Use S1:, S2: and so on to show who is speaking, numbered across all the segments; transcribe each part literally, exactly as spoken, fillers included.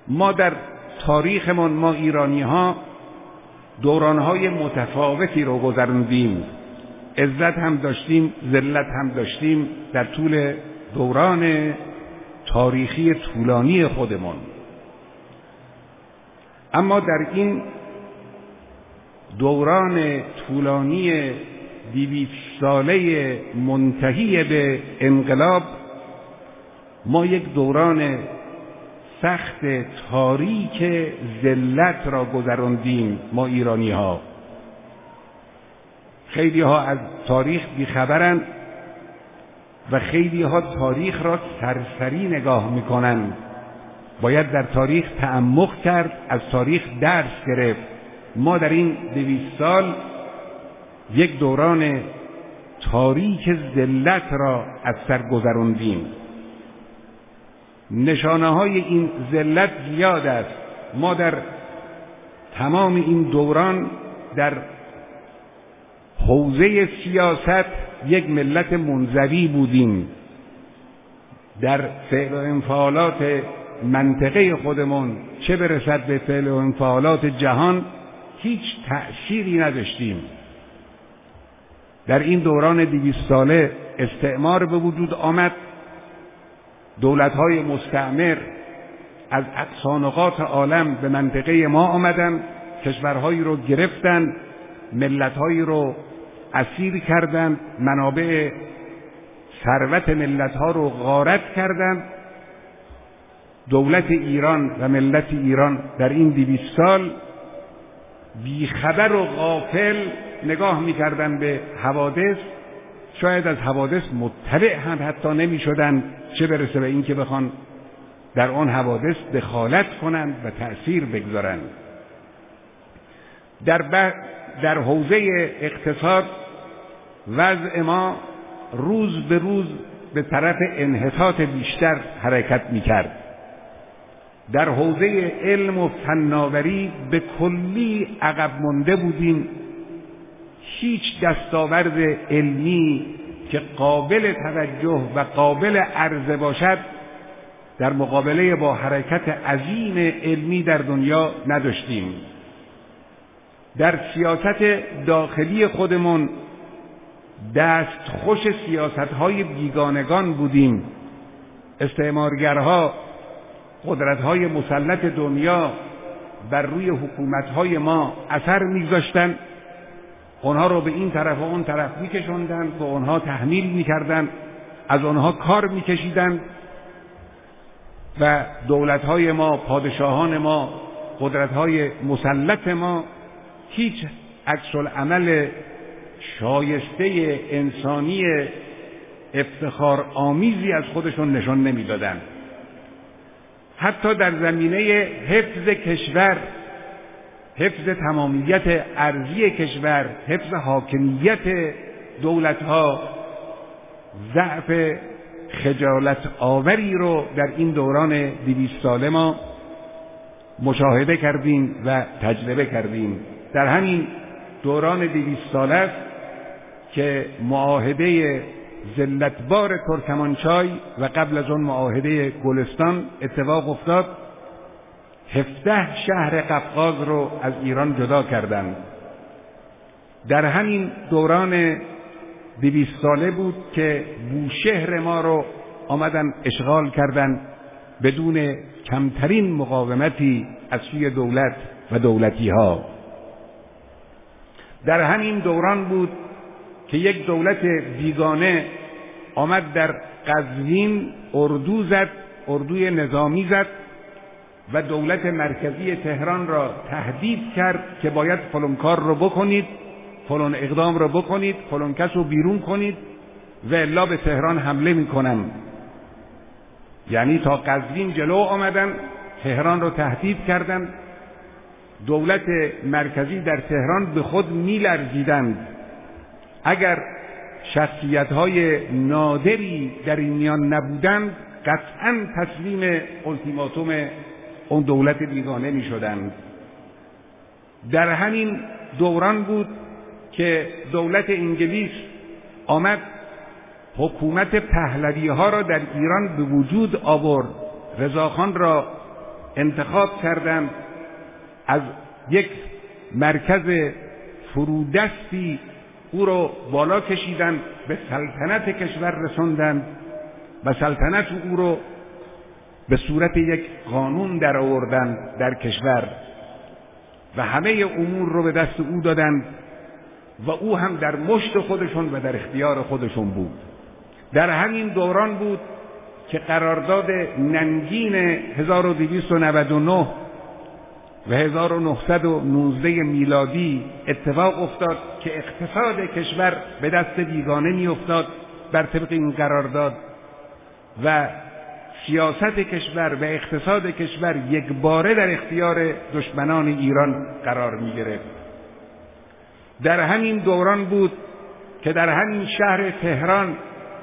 S1: ما در تاریخمون، ما ایرانی ها دورانهای متفاوتی رو گذروندیم. عزت هم داشتیم، ذلت هم داشتیم در طول دوران تاریخی طولانی خودمون. اما در این دوران طولانی دویست ساله منتهی به انقلاب ما یک دوران سخت تاریک ذلت را گذراندیم. ما ایرانی ها، خیلی ها از تاریخ بیخبرند و خیلی ها تاریخ را سرسری نگاه میکنند. باید در تاریخ تعمق کرد، از تاریخ درس گرفت. ما در این دویست سال یک دوران تاریک ذلت را از سر گذراندیم. نشانه های این ذلت زیاد است. ما در تمام این دوران در حوزه سیاست یک ملت منزوی بودیم. در فعل و انفعالات منطقه خودمون، چه برسد به فعل و انفعالات جهان، هیچ تأثیری نداشتیم. در این دوران دویست ساله استعمار به وجود آمد. دولت‌های مستعمر از اقصا نقاط عالم به منطقه ما آمدند، کشورهایی رو گرفتند، ملت‌هایی رو اسیر کردند، منابع ثروت ملت‌ها رو غارت کردند. دولت ایران و ملت ایران در این دویست سال بیخبر و غافل نگاه می‌کردند به حوادث. شاید از حوادث مطلع هم حتی نمی‌شدند، چه برسه به این که بخوان در آن حوادث دخالت کنند و تأثیر بگذارند. در ب... در حوزه اقتصاد وضع ما روز به روز به طرف انحطاط بیشتر حرکت می‌کرد. در حوزه علم و فناوری به کلی عقب مانده بودیم. هیچ دستاورد علمی که قابل توجه و قابل عرضه باشد در مقابله با حرکت عظیم علمی در دنیا نداشتیم. در سیاست داخلی خودمون دستخوش سیاست‌های بیگانگان بودیم. استعمارگرها، قدرت‌های مسلط دنیا بر روی حکومت‌های ما اثر می‌گذاشتند. اونها رو به این طرف و اون طرف می‌کشوندند، به اونها تحمیل می‌کردند، از اونها کار می‌کشیدند و دولت‌های ما، پادشاهان ما، قدرت‌های مسلط ما هیچ عکس‌العمل شایسته انسانی افتخار آمیزی از خودشون نشان نمی‌دادند. حتی در زمینه حفظ کشور، حفظ تمامیت ارضی کشور، حفظ حاکمیت دولت‌ها، ضعف خجالت آوری رو در این دوران دویست ساله ما مشاهده کردیم و تجربه کردیم. در همین دوران دویست ساله است که معاهده ذلتبار ترکمانچای و قبل از آن معاهده گلستان اتفاق افتاد. هفده شهر قفقاز رو از ایران جدا کردند. در همین دوران دویست ساله بود که بوشهر ما رو آمدن اشغال کردند بدون کمترین مقاومتی از سوی دولت و دولتی ها. در همین دوران بود که یک دولت بیگانه آمد در قزوین اردو زد، اردوی نظامی زد و دولت مرکزی تهران را تهدید کرد که باید فلان کار رو بکنید، فلان اقدام رو بکنید، فلان کس رو بیرون کنید و الا به تهران حمله میکنم. یعنی تا قزوین جلو آمدن، تهران رو تهدید کردند. دولت مرکزی در تهران به خود میلرزیدند. اگر شخصیت‌های نادری در این میان نبودند قطعاً تسلیم التیماتوم اون دولت بیگانه می‌شدند. در همین دوران بود که دولت انگلیس آمد حکومت پهلوی‌ها را در ایران به وجود آورد. رضاخان را انتخاب کردند، از یک مرکز فرودستی او رو بالا کشیدند، به سلطنت کشور رسوندند و سلطنت او رو به صورت یک قانون در آوردند در کشور و همه امور رو به دست او دادند و او هم در مشت خودشون و در اختیار خودشون بود. در همین دوران بود که قرارداد ننگین هزار و دویست و نود و نه و هزار و نهصد و نوزده میلادی اتفاق افتاد که اقتصاد کشور به دست بیگانه می افتاد بر طبق این قرارداد و سیاست کشور و اقتصاد کشور یک باره در اختیار دشمنان ایران قرار می گرفت. در همین دوران بود که در همین شهر تهران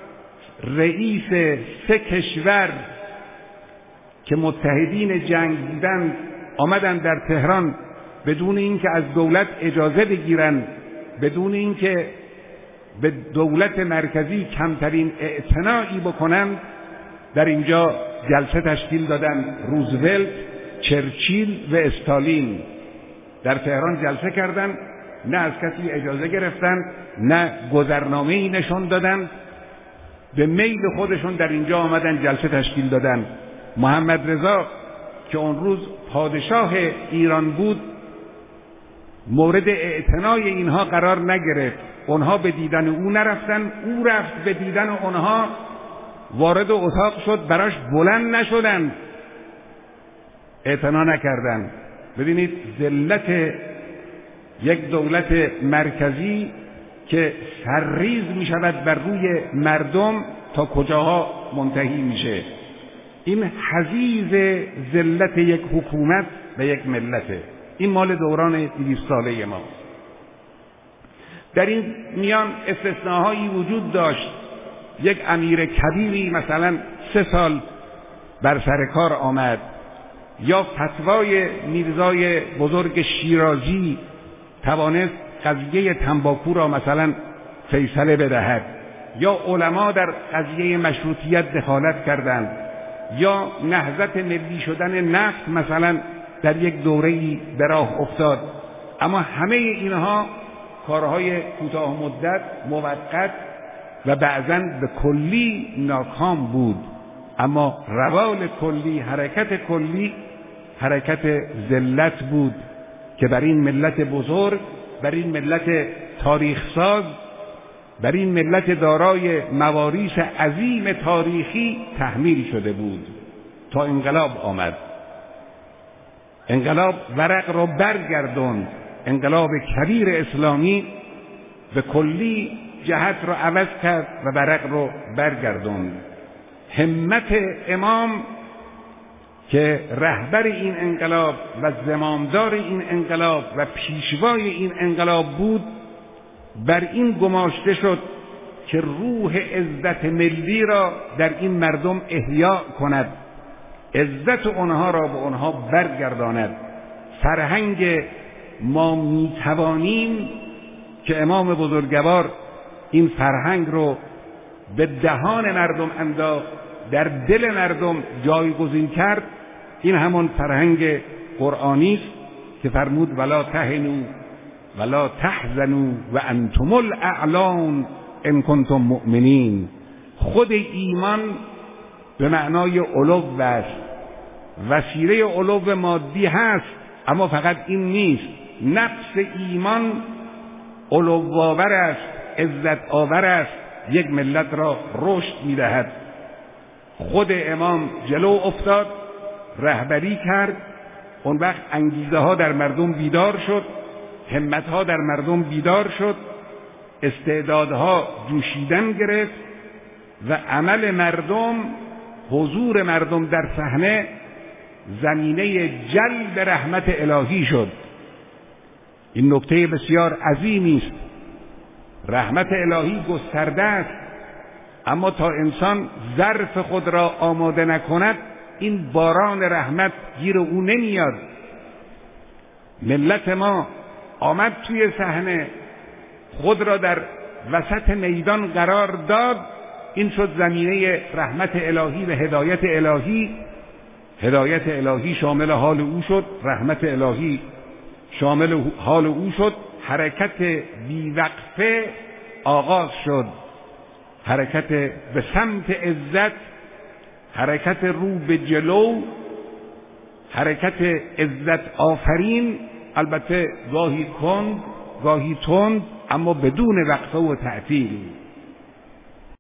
S1: رئیس سه کشور که متحدین جنگ بودند آمدند در تهران بدون اینکه از دولت اجازه بگیرند، بدون اینکه به دولت مرکزی کمترین اعتنایی بکنند، در اینجا جلسه تشکیل دادند. روزولت، چرچیل و استالین در تهران جلسه کردند، نه از کسی اجازه گرفتند، نه گذرنامه‌ای نشون دادند، به میل خودشون در اینجا آمدن جلسه تشکیل دادن. محمد رضا که اون روز پادشاه ایران بود مورد اعتنای اینها قرار نگرفت، اونها به دیدن او نرفتن، او رفت به دیدن اونها، وارد اتاق شد، براش بلند نشدن، اعتنا نکردن. ببینید ذلت یک دولت مرکزی که سرریز می شود بر روی مردم تا کجاها منتهی میشه. این حضیض ذلت یک حکومت و یک ملته. این مال دوران دویست ساله ما. در این میان استثناهایی وجود داشت. یک امیر کبیری مثلا سه سال بر سر کار آمد، یا فتوای میرزای بزرگ شیرازی توانست قضیه تنباکو را مثلا فیصله بدهد، یا علما در قضیه مشروطیت دخالت کردند، یا نهضت ملی شدن نفت مثلا در یک دوره‌ای به راه افتاد. اما همه اینها کارهای کوتاه مدت، موقت و بعضاً به کلی ناکام بود. اما روال کلی، حرکت کلی، حرکت ذلت بود که بر این ملت بزرگ، بر این ملت تاریخ ساز، بر این ملت دارای مواریث عظیم تاریخی تحمیل شده بود تا انقلاب آمد. انقلاب ورق را برگرداند. انقلاب کبیر اسلامی به کلی جهت را عوض کرد و ورق را برگرداند. همت امام که رهبر این انقلاب و زمامدار این انقلاب و پیشوای این انقلاب بود، بر این گماشته شد که روح عزت ملی را در این مردم احیا کند، عزت آنها را به آنها برگرداند. فرهنگ ما میتوانیم که امام بزرگوار این فرهنگ رو به دهان مردم انداخت، در دل مردم جایگزین کرد. این همون فرهنگ قرآنی است که فرمود ولا تهنوا ولا تحزنوا و انتم الاعلون ان کنتم مؤمنین. خود ایمان به معنای علو است، وسیله علو مادی هست، اما فقط این نیست. نفس ایمان علوآور است، عزت آور است، یک ملت را رشد می‌دهد. خود امام جلو افتاد، رهبری کرد. اون وقت انگیزه ها در مردم بیدار شد، همت ها در مردم بیدار شد، استعدادها جوشیدن گرفت و عمل مردم، حضور مردم در صحنه زمینه جلب رحمت الهی شد. این نکته بسیار عظیمی است. رحمت الهی گسترده است، اما تا انسان ظرف خود را آماده نکند این باران رحمت گیر او نمیاد. ملت ما آمد توی صحنه، خود را در وسط میدان قرار داد، این شد زمینه رحمت الهی و هدایت الهی هدایت الهی شامل حال او شد، رحمت الهی شامل حال او شد، حرکت بیوقفه آغاز شد، حرکت به سمت عزت، حرکت رو به جلو، حرکت عزت آفرین، البته گاهی کند گاهی تند، اما بدون وقفه و تعطیل.